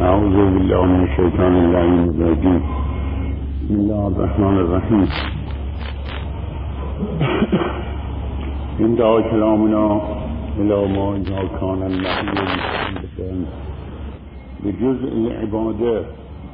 اعوذ بالله من الشیطان اللعین الرجیم. بسم الله الرحمن الرحیم. انتهى كلامنا الى ما اذا كان النهي متعلقا بجزء العباده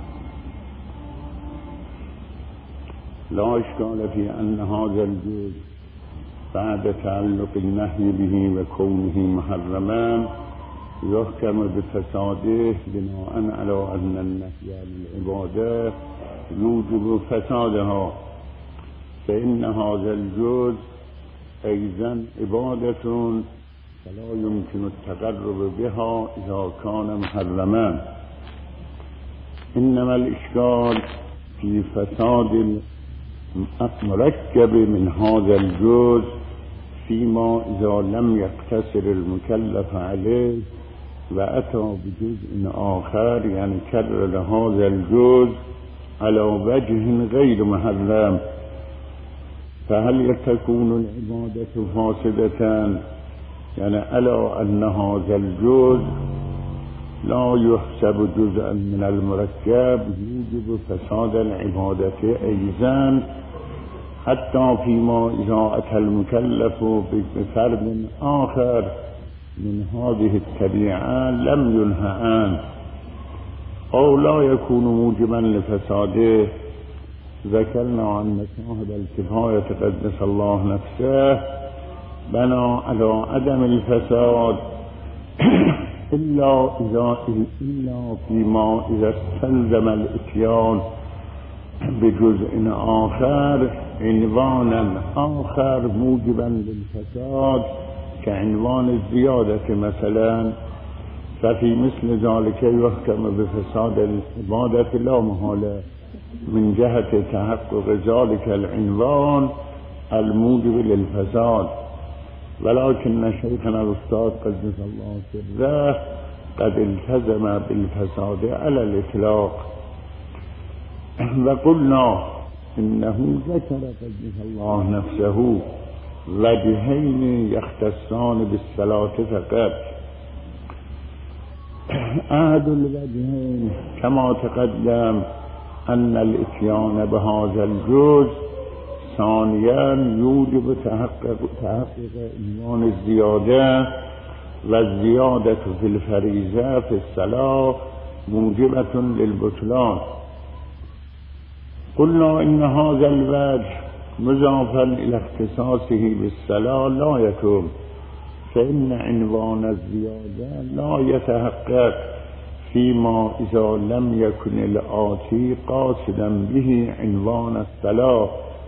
لا اشكال في ان هذا الجزء بعد تعلق النهي به وكونه محرما يحكم بفساده بناء على أن النهي عن العبادة يوجب فسادها، فإن هذا الجزء أيضا عبادة فلا يمكن التقرب بها إذا كان محرما. إنما الإشكال في فساد المركب من هذا الجزء فيما إذا لم يقتصر المكلف عليه وأتى بجزء آخر، يعني كرر هذا الجزء على وجه غير محرم، فهل تكون العبادة فاسدة؟ يعني على أن هذا الجزء لا يحسب جزءا من المركب يوجب فساد العبادة أيضا، حتى فيما إذا أتى المكلف بفرد آخر من هذه الطبيعة لم ينهى عنه أو لا يكون موجبا لفساده. ذكرنا عن صاحب الكفاية قدس الله نفسه بنى على عدم الفساد إلا فيما إذا استلزم الإتيان بجزء آخر عنوانا آخر موجبا للفساد كعنوان الزيادة مثلا، ففي مثل ذلك يحكم بفساد العبادة لا محالة من جهة تحقق ذلك العنوان الموجب للفساد. ولكن شيخنا الأستاذ قدس الله سره قد التزم بالفساد على الإطلاق، وقلنا إنه ذكر قدس الله نفسه وجهين يختصان بالصلاة فقط. أحد الوجهين كما تقدم أن الإتيان بهذا الجزء ثانيا يوجب تحقق عنوان الزيادة، والزيادة في الفريضة في الصلاة موجبة للبطلان. قلنا إن هذا الوجه مضافا إلى اختصاصه بالصلاة لا يتم، فإن عنوان الزيادة لا يتحقق فيما إذا لم يكن الآتي قاصدا به عنوان الصلاة،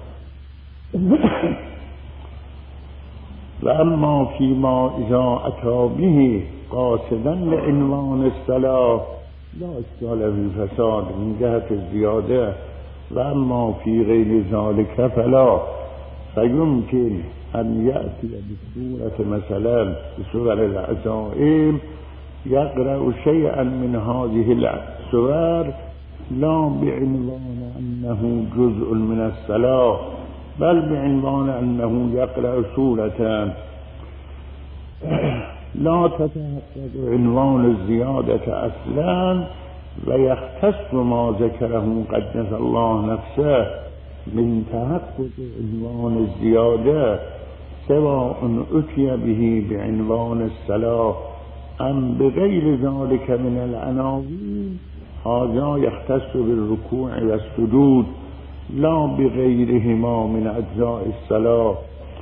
وأما فيما إذا أتى به قاصدا لعنوان الصلاة لا إشكال في الفساد من جهة الزيادة، وأما في غير ذلك فلا، فيمكن أن يأتي بصورة مثلا بصور العزائم يقرأ شيئا من هذه الصور لا بعنوان أنه جزء من الصلاة، بل بعنوان أنه يقرأ سورة لا تتحقق عنوان الزيادة أصلا، ويختص ما ذكره قدس الله نفسه من تحقق عنوان الزيادة، سواء أتي به بعنوان الصلاة أم بغير ذلك من العناوين. هذا يختص بالركوع والسجود لا بغيرهما من أجزاء الصلاة،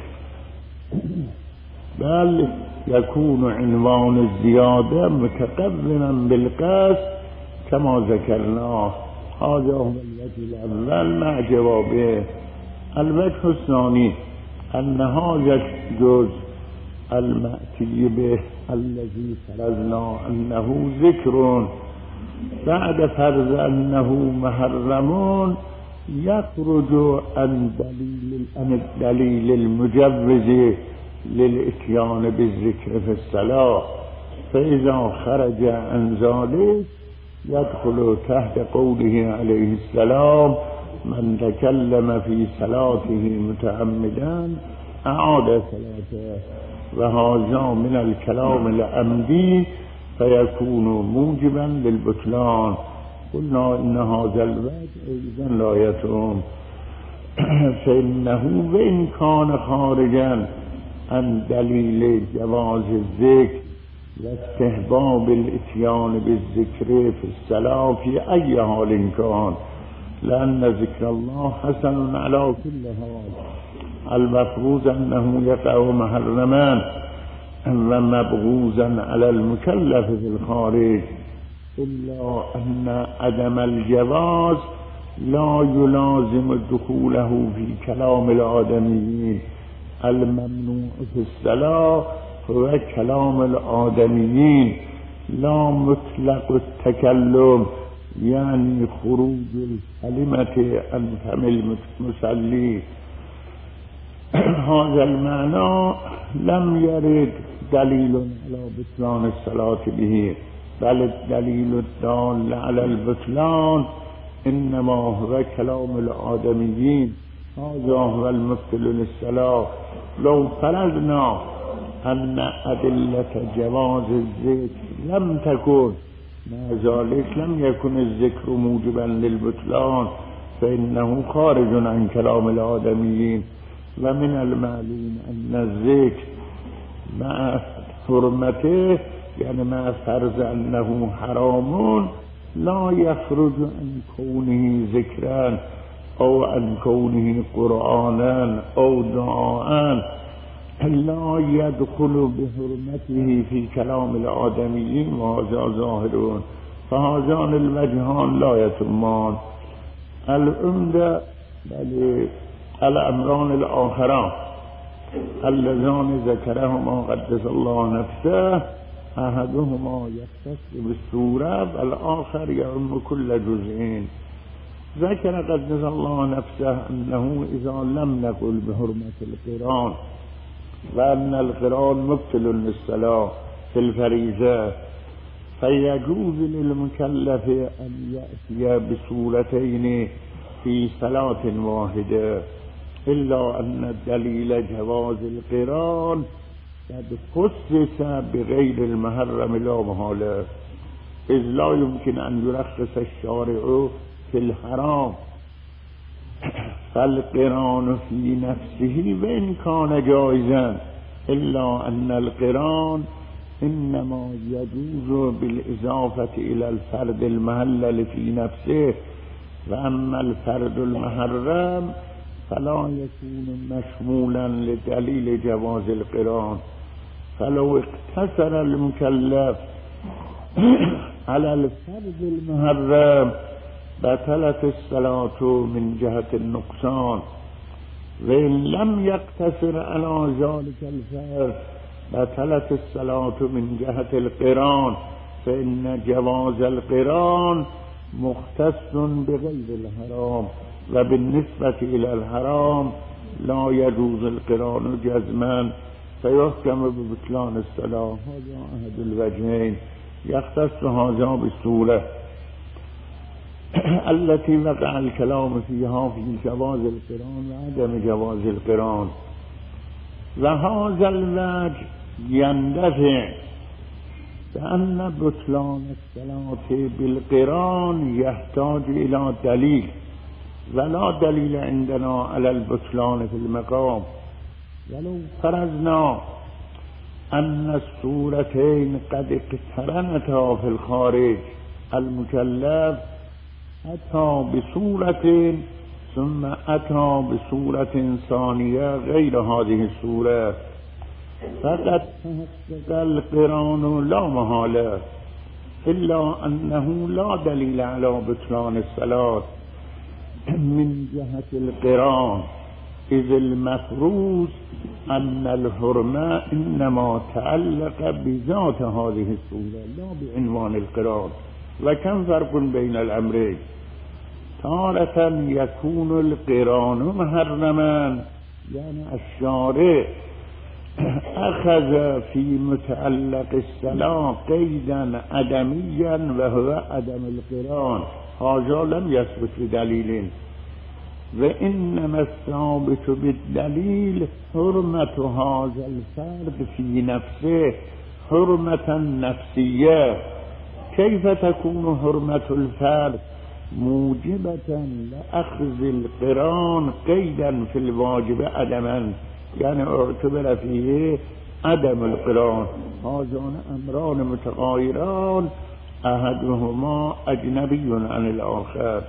بل يكون عنوان الزيادة متقرنا بالقصد كما ذكرناه. هذا هو الوجه الأول مع جوابه. الوجه الثاني أن هذا الجزء المأتي به الذي فرضنا أنه ذكر بعد فرض أنه محرم يخرج عن الدليل المجوز للإتيان بالذكر في الصلاة، فإذا خرج عن ذلك يدخل تحت قوله عليه السلام: من تكلم في صلاته متعمدا أعاد صلاته، وهذا من الكلام العمدي فيكون موجبا للبطلان. قلنا إن هذا الوجه أيضا لا يتم، فإنه وإن كان خارجا عن دليل جواز الذكر واستحباب الاتيان بالذكر في الصلاة في أي حال كان، لأن ذكر الله حسن على كل حال. المفروض أنه يقع محرما ومبغوزا على المكلف في الخارج، إلا أن عدم الجواز لا يلازم دخوله في كلام الآدميين. الممنوع في الصلاة هو كلام الآدميين، لا مطلق التكلم، يعني خروج الكلمة عن فم المصلي. هذا المعنى لم يرد دليل على بطلان الصلاة به، بل الدليل الدال على البطلان إنما هو كلام الآدميين. هذا هو المبطل للصلاة. لو فرضنا أن أدلة جواز الذكر لم تكن، مع ذلك لم يكن الذكر موجبا للبطلان، فإنه خارج عن كلام الآدميين. ومن المعلوم أن الذكر مع حرمته، يعني مع فرض أنه حرام، لا يخرج عن كونه ذكرا أو عن كونه قرآنا أو دعاء، لا يدخل بحرمته في كلام الآدميين، وهذا ظاهرون. فهذان الوجهان لا يتمان. العمدة بل الأمران الآخران اللذان ذكرهما قدس الله نفسه، أحدهما يختص بالسورة والآخر يعم كل جزئين. ذكر قدس الله نفسه أنه إذا لم نقل بحرمة القرآن وأن القرآن مبطل للصلاة في الفريضة، فيجوز للمكلف أن يأتي بسورتين في صلاة واحدة، إلا أن دليل جواز القرآن قد خصص بغير المحرم لا محالة، إذ لا يمكن أن يرخص الشارع في الحرام. فالقرآن في نفسه وإن كان جائزا، إلا أن القرآن إنما يجوز بالإضافة إلى الفرد المحلل في نفسه، وأما الفرد المحرم فلا يكون مشمولا لدليل جواز القرآن. فلو اقتصر المكلف على الفرد المحرم بطلت الصلاة من جهة النقصان، وإن لم يقتصر على ذلك الفرد بطلت الصلاة من جهة القرآن، فإن جواز القرآن مختص بغير الحرام، وبالنسبة إلى الحرام لا يجوز القرآن جزما، فيحكم ببطلان الصلاة. هذا أحد الوجهين. يختص هذا بالسورة التي وقع الكلام فيها في جواز القرآن وعدم جواز القرآن. وهذا الوجه يندفع بأن بطلان الصلاة بالقرآن يحتاج إلى دليل، ولا دليل عندنا على البطلان في المقام. ولو فرضنا أن السورتين قد اقترنتا في الخارج، المكلف أتى بسورة ثم أتى بسورة ثانية غير هذه السورة، فقد تحقق القرآن لا محالة، إلا أنه لا دليل على بطلان الصلاة من جهة القرآن، إذ المفروض أن الحرمة إنما تعلق بذات هذه السورة لا بعنوان القرآن. وكم فرق بين الأمرين؟ تارة يكون القرآن محرما، يعني الشارع أخذ في متعلق الصلاة قيدا عدميا وهو عدم القرآن، هذا لم يثبت بدليل، وإنما الثابت بالدليل حرمة هذا الفرد في نفسه، حرمة نفسية. كيف تكون حرمة الفرد موجبة لأخذ القران قيدا في الواجب عدما، يعني اعتبر فيه عدم القران. هذان أمران متغايران أحدهما أجنبي عن الآخر.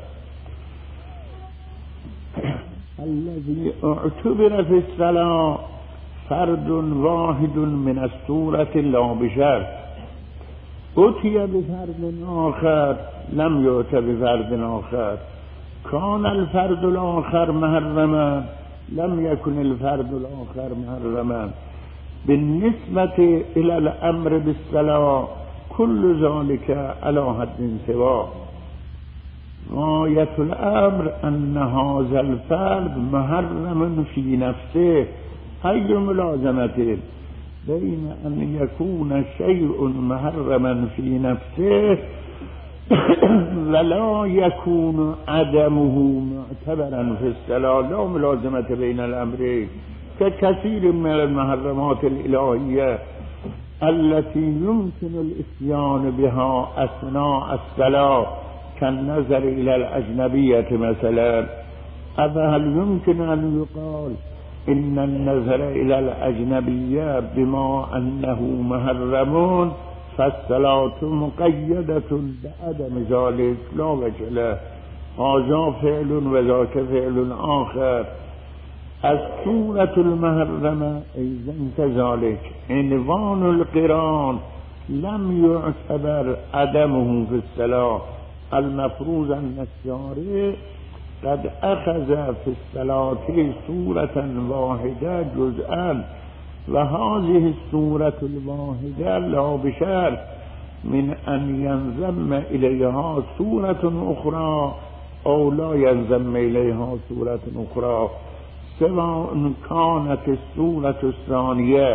الذي اعتبر في الصلاة فرد واحد من الصورة لا بشرط، أتي بفرد آخر لم يؤت بفرد آخر. كان الفرد الآخر محرما لم يكن الفرد الآخر محرما. بالنسبة إلى الأمر بالصلاة كل ذلك على حد سواء. غاية الأمر أن هذا الفرد محرم في نفسه. أي ملازمة بين أن يكون شيء محرما في نفسه ولا يكون عدمه معتبرا في الصلاة. لا ملازمة بين الأمرين، ككثير من المحرمات الإلهية التي يمكن الإتيان بها أثناء الصلاة كالنظر إلى الأجنبية مثلا. أفهل يمكن أن يقال إن النظر إلى الأجنبية بما أنه محرم فالصلاة مقيدة بعدم ذلك؟ لا وجه له، هذا فعل وذاك فعل آخر. الصورة المحرمة أيضا كذلك. عنوان القران لم يعتبر عدمه في الصلاة. المفروض أن الشارع قد أخذ في الصلاة صورة واحدة جزءا، وهذه الصورة الواحدة لا بشرط من أن ينضم إليها صورة أخرى أو لا ينضم إليها صورة أخرى، سواء كانت الصورة الثانية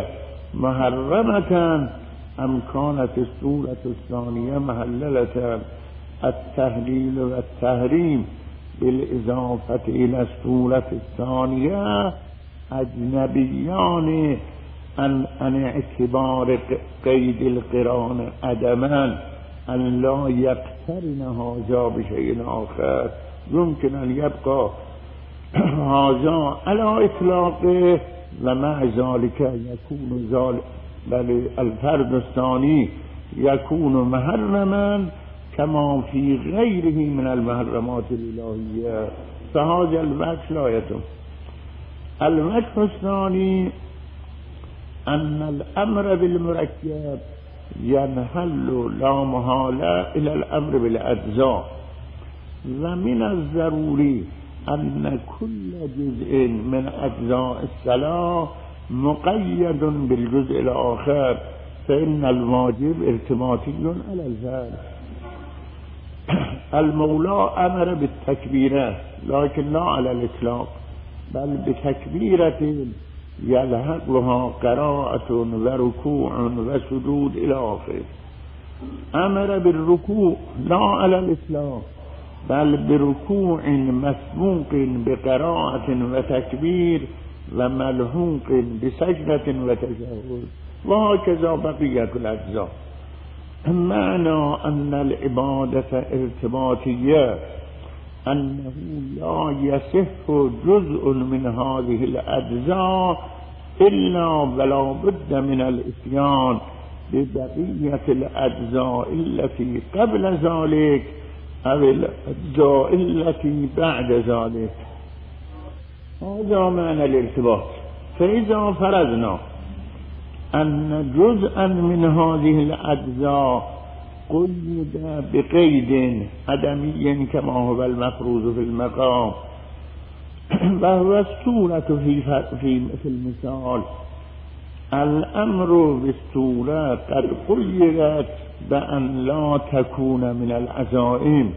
محرمة أم كانت الصورة الثانية محللة. التهليل والتحريم بالإضافة إلى الصورة الثانية أجنبيان عن اعتبار قيد القران عدما، أن لا يقترن هذا بشيء آخر. يمكن أن يبقى هذا على إطلاقه ومع ذلك يكون ذلك بل الفرد الثاني يكون محرما كما في غيره من المحرمات الإلهية. فهذا الوجه لا يتم. الوجه الثاني أن الأمر بالمركب ينحل لا محالة إلى الأمر بالأجزاء، ومن الضروري أن كل جزء من أجزاء الصلاة مقيد بالجزء الآخر، فإن الواجب ارتباطي على الفعل. المولى أمر بالتكبيرة لكن لا على الإطلاق، بل بتكبيرة يلحقها قراءة وركوع وسجود إلى آخره. أمر بالركوع لا على الإطلاق، بل بركوع مسبوق بقراءة وتكبير وملحوق بسجدة وتشهد، وهكذا بقية الأجزاء. معنى أن العبادة ارتباطية أنه لا يصح جزء من هذه الأجزاء إلا ولا بد من الإتيان ببقية الأجزاء التي قبل ذلك أو الأجزاء التي بعد ذلك. هذا معنى الارتباط. فإذا فرضنا أن جزءا من هذه الأجزاء قيد بقيد عدمي كما هو المفروض في المقام، وهو الصورة في المثال، الأمر بالصورة قد قيدت بأن لا تكون من العزائم،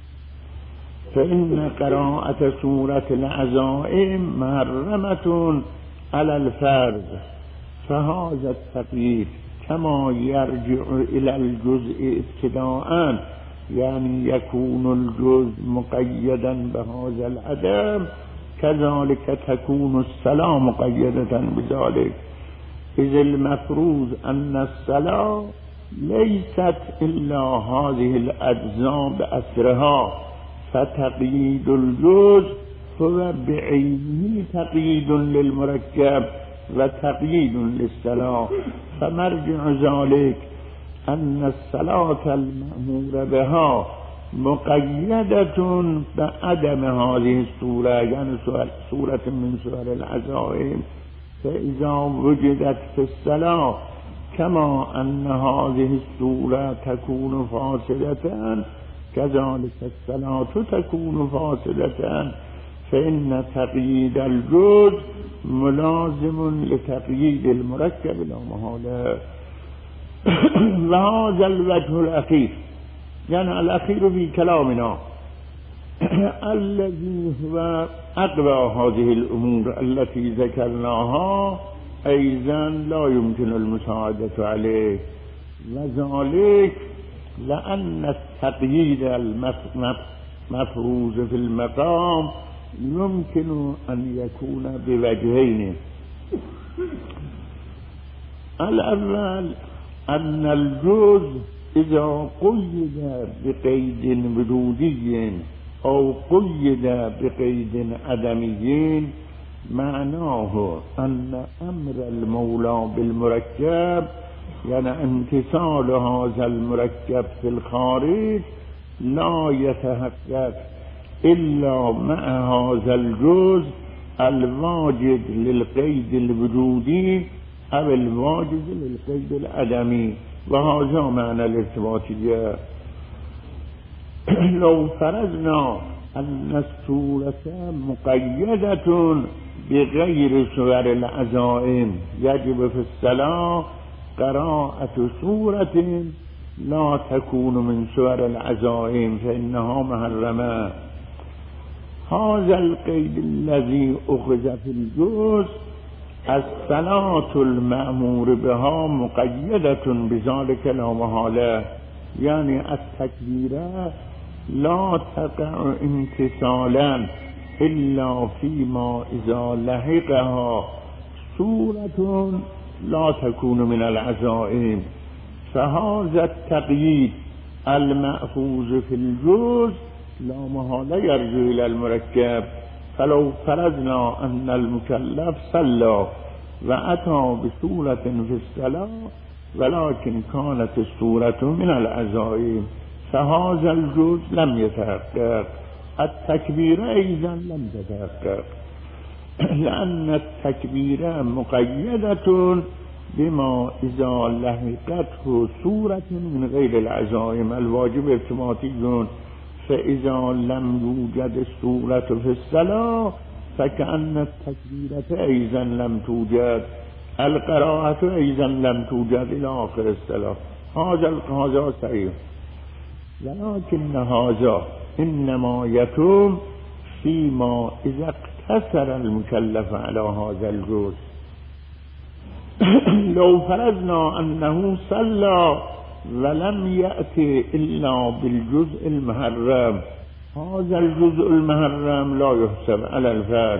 فإن قراءة سورة العزائم محرمة على الفرد. فهذا التقييد كما يرجع إلى الجزء ابتداء، يعني يكون الجزء مقيدا بهذا العدم، كذلك تكون الصلاة مقيدة بذلك. إذ المفروض أن الصلاة ليست إلا هذه الأجزاء بأسرها، فتقييد الجزء هو بعينه تقييد للمركب وتقييد للصلاة. فمرجع ذلك أن الصلاة المأمور بها مقيدة بعدم هذه الصورة، يعني صورة من صور العزائم. فإذا وجدت في الصلاة كما أن هذه الصورة تكون فاسدة، كذلك الصلاة تكون فاسدة، فإن تقييد الجزء ملازم لتقييد المركب لا محالة. وهذا الوجه الأخير، يعني الأخير في كلامنا، الذي هو أقوى هذه الأمور التي ذكرناها أيضا لا يمكن المساعدة عليه، وذلك لأن التقييد المفروض في المقام يمكن أن يكون بوجهين. الأول أن الجزء إذا قيد بقيد وجودي أو قيد بقيد عدمي معناه أن أمر المولى بالمركب، يعني امتثال هذا المركب في الخارج، لا يتحقق إلا مع هذا الجزء الواجد للقيد الوجودي أو الواجد للقيد العدمي. وهذا معنى الارتباطية. لو فرضنا أن الصورة مقيدة بغير صور العزائم، يجب في الصلاة قراءة سورة لا تكون من صور العزائم فإنها محرمة. هذا القيد الذي أخذ في الجزء، الصلاة المأمور بها مقيدة بذلك لا محالة، يعني التكبيرات لا تقع امتثالا إلا فيما إذا لحقها سورة لا تكون من العزائم. فهذا التقييد المأخوذ في الجزء لا محالة يرجع إلى المركب. فلو فرضنا أن المكلف صلى وأتى بسورة في الصلاة ولكن كانت السورة من العزائم، فهذا الجزء لم يتحقق، التكبير أيضا لم تتحقق، لأن التكبير مقيدة بما إذا لحقته سورة من غير العزائم. الواجب ارتباطي، فإذا لم يوجد السورة في الصلاة فكأن التكبيرة أيضا لم توجد، القراءة أيضا لم توجد إلى آخر الصلاة. هذا صحيح، ولكن هذا إنما يكون فيما إذا اقتصر المكلف على هذا الجزء. لو فرضنا أنه صلى ولم يأتي إلا بالجزء المحرم، هذا الجزء المحرم لا يحسب على الفرد،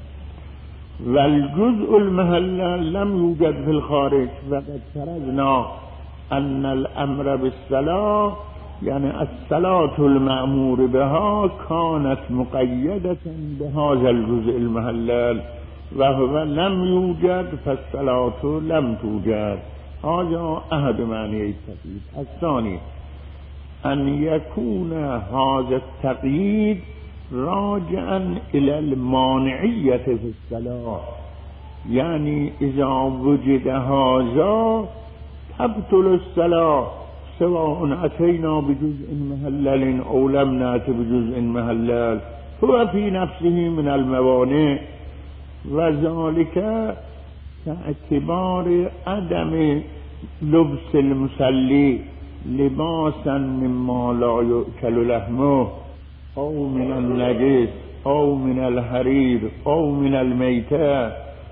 والجزء المحلل لم يوجد في الخارج. وقد فرضنا أن الأمر بالصلاة، يعني الصلاة المأمور بها، كانت مقيدة بهذا الجزء المحلل وهو لم يوجد، فالصلاة لم توجد. هذا أحد معنى التقييد. الثاني أن يكون هذا التقييد راجعا إلى المانعية في الصلاة، يعني إذا وجد هذا تبطل الصلاة سواء أتينا بجزء مهلل أو لم نأتي بجزء مهلل، هو في نفسه من الموانع. وذلك كاعتبار عدم لبس المصلي لباسا مما لا يؤكل لحمه أو من النجس أو من الحرير أو من الميتة،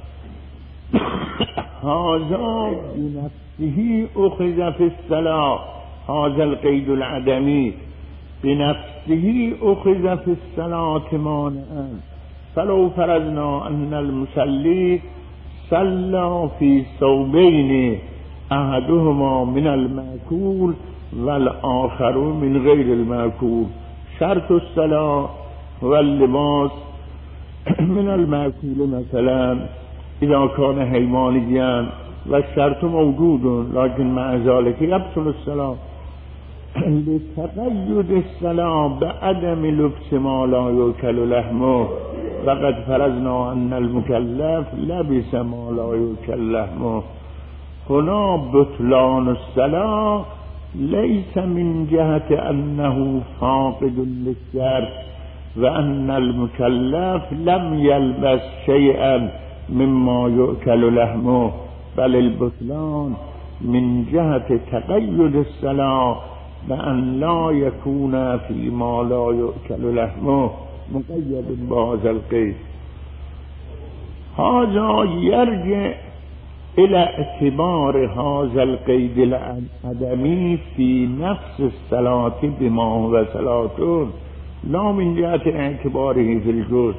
هذا بنفسه أخذ في الصلاة، هذا القيد العدمي بنفسه أخذ في الصلاة مانعا. فلو فرضنا أن المصلي صلى في ثوبين احدهما من المأكول والآخر من غير المأكول. شرط الصلاة واللباس من المأكول مثلا إذا كان حيوانيا والشرط موجود لكن مع ذلك يبطل الصلاة لتقيد الصلاة بعدم لبس ما لا يؤكل لحمه. وقد فرضنا أن المكلف لبس ما لا يؤكل لحمه. هنا بطلان الصلاة ليس من جهة أنه فاقد للشرط وأن المكلف لم يلبس شيئا مما يؤكل لحمه، بل البطلان من جهة تقيد الصلاة بأن لا يكون فيما لا يؤكل لحمه مقيد بهذا القيد. هذا يرجع إلى اعتبار هذا القيد العدمي في نفس الصلاة بما هو صلاة، لا من جهة اعتباره في الجزء،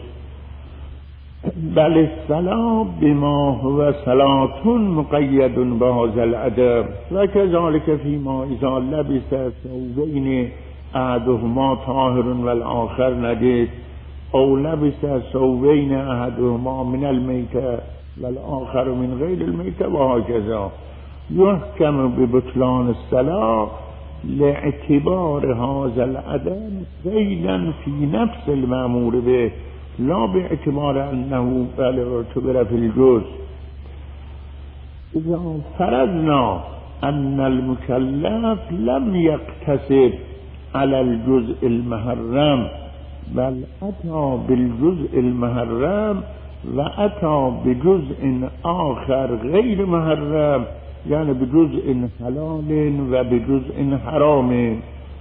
بل الصلاة بما هو صلاة مقيد بهذا العدم. وكذلك فيما إذا لبس ثوبين أحدهما طاهر والآخر نجس، أو لبس ثوبين أحدهما من الميتة والآخر من غير الميتة، وهكذا يحكم ببطلان الصلاة لاعتبار هذا العدم قيدا في نفس المأمور به، لا باعتبار أنه اعتبر في الجزء. إذا فرضنا أن المكلف لم يقتصر على الجزء المحرم بل أتى بالجزء المحرم وأتى بجزء آخر غير محرم، يعني بجزء حلال وبجزء حرام،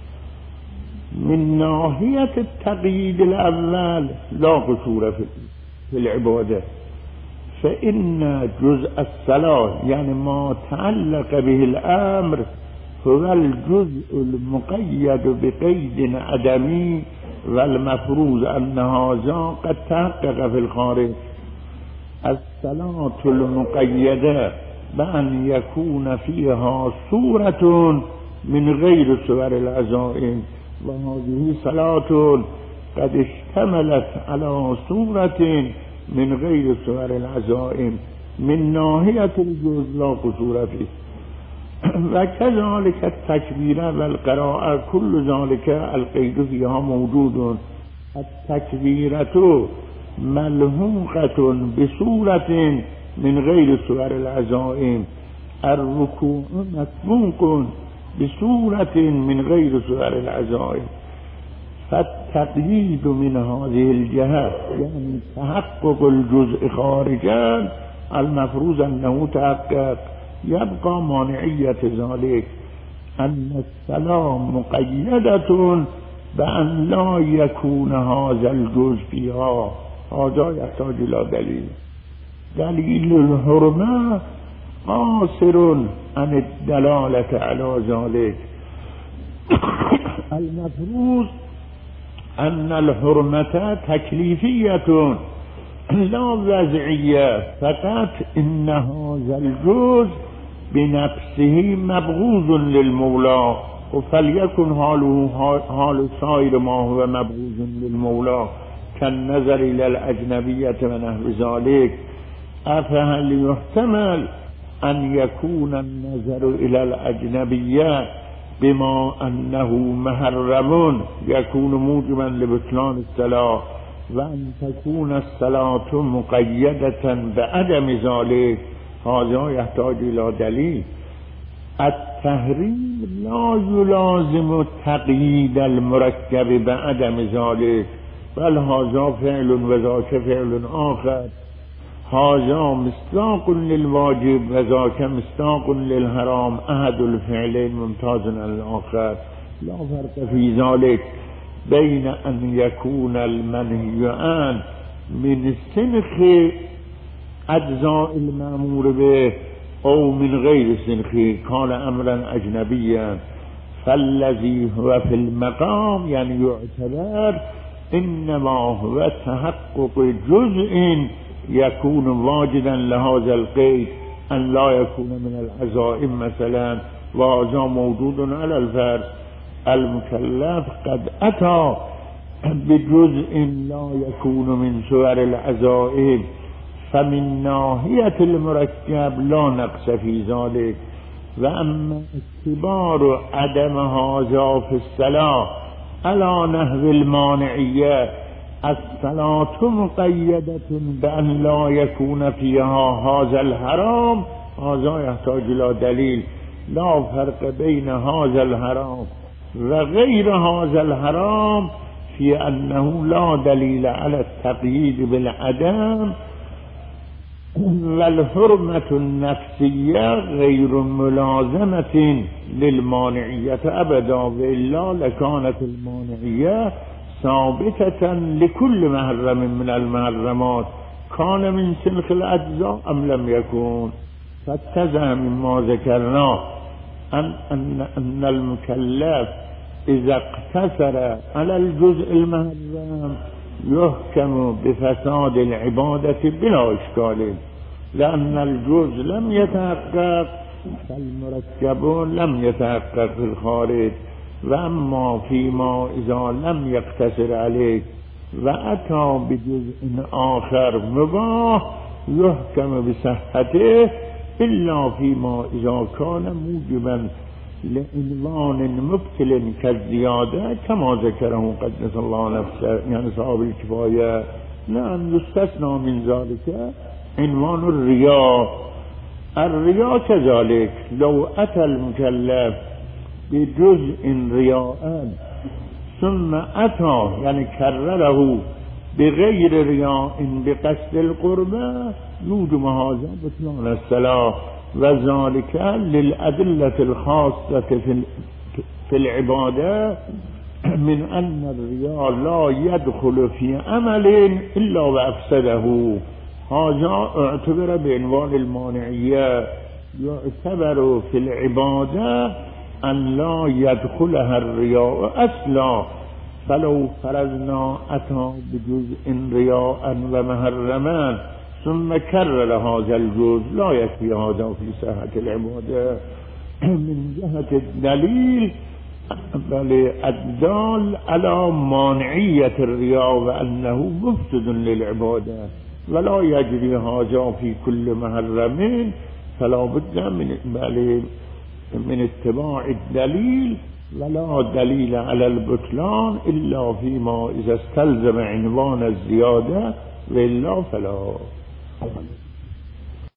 من ناحية التقييد الأول لا قصور في العبادة، فإن جزء الصلاة يعني ما تعلق به الأمر هو الجزء المقيد بقيد عدمي، والمفروض أن هذا قد تحقق في الخارج. الصلاة المقيدة بأن يكون فيها صورة من غير صور العزائم، وهذه صلاة قد اشتملت على صورة من غير صور العزائم، من ناحية الجزء لا قصور فيه. وكذلك التكبير والقراءة كل ذلك القيد فيها موجود. التكبيرة ملحوقة بصورة من غير صور العزائم، الركوع مسبوق بصورة من غير صور العزائم. فالتقييد من هذه الجهة يعني تحقق الجزء خارجا المفروض أنه تحقق. يبقى مانعية ذلك أن الصلاة مقيدة بأن لا يكون هذا الجزء فيها. هذا يحتاج إلى دليل. دليل الحرمة قاصر عن الدلالة على ذلك. المفروض أن الحرمة تكليفية لا وضعية، فقط إن هذا الجزء بنفسه مبغوض للمولى، فليكن حاله حال سائر ما هو مبغوض للمولى كالنظر إلى الأجنبية ونحو ذلك. أفهل يحتمل أن يكون النظر إلى الأجنبية بما أنه محرم يكون موجبا لبطلان الصلاة، وأن تكون الصلاة مقيدة بعدم ذلك؟ هذا يحتاج إلى دليل. التحريم لا يلازم تقييد المركب بعدم ذلك، بل هذا فعل وذاك فعل آخر. هذا مصداق للواجب وذاك مصداق للحرام، أحد الفعلين ممتاز عن الآخر. لا فرق في ذلك بين أن يكون المنهي عنه من سنخ أجزاء المأمور به أو من غير سنخه كان أمرا أجنبيا. فالذي هو في المقام يعني يعتبر إنما هو تحقق جزء يكون واجدا لهذا القيد أن لا يكون من العزائم مثلا، وهذا موجود على الفرض. المكلف قد أتى بجزء لا يكون من صور العزائم، فمن ناحية المركب لا نقص في ذلك. وأما اعتبار عدم هذا في الصلاة على نحو المانعية، الصلاة مقيدة بأن لا يكون فيها هذا الحرام، هذا يحتاج إلى دليل. لا فرق بين هذا الحرام وغير هذا الحرام في أنه لا دليل على التقييد بالعدم، والحرمة النفسية غير ملازمة للمانعية أبدا، وإلا لكانت المانعية ثابتة لكل محرم من المحرمات، كان من سلخ الأجزاء أم لم يكن. فاتزع مما ذكرنا أن المكلف إذا اقتصر على الجزء المحرم يحكم بفساد العبادة بلا إشكال، لأن الجزء لم يتحقق فالمركب لم يتحقق في الخارج. وأما فيما إذا لم يقتصر عليه وأتى بجزء آخر مباح يحكم بصحته، إلا فيما إذا كان موجبا لعنوان مبتل كالزيادة كما ذكره قدس الله نفسه، يعني صاحب الكفاية. نعم يستثنى من ذلك عنوان الرياء. الرياء كذلك، لو أتى المكلف بجزء رياء ثم أتى يعني كرره بغير رياء بقصد القربة يوجب هذا بطلان الصلاة، وذلك للأدلة الخاصة في العبادة من أن الرياء لا يدخل في عمل إلا وأفسده. هذا اعتبر بعنوان المانعية. يعتبر في العبادة أن لا يدخلها الرياء أصلا، فلو فرضنا أتى بجزء رياء ومحرما ثم كرر هذا الجزء لا يكفي هذا في صحة العبادة من جهة الدليل، بل الدال على مانعية الرياء وأنه مفسد للعبادة، ولا يجري هذا في كل محرم، فلا بد من اتباع الدليل، ولا دليل على البطلان إلا فيما إذا استلزم عنوان الزيادة، وإلا فلا.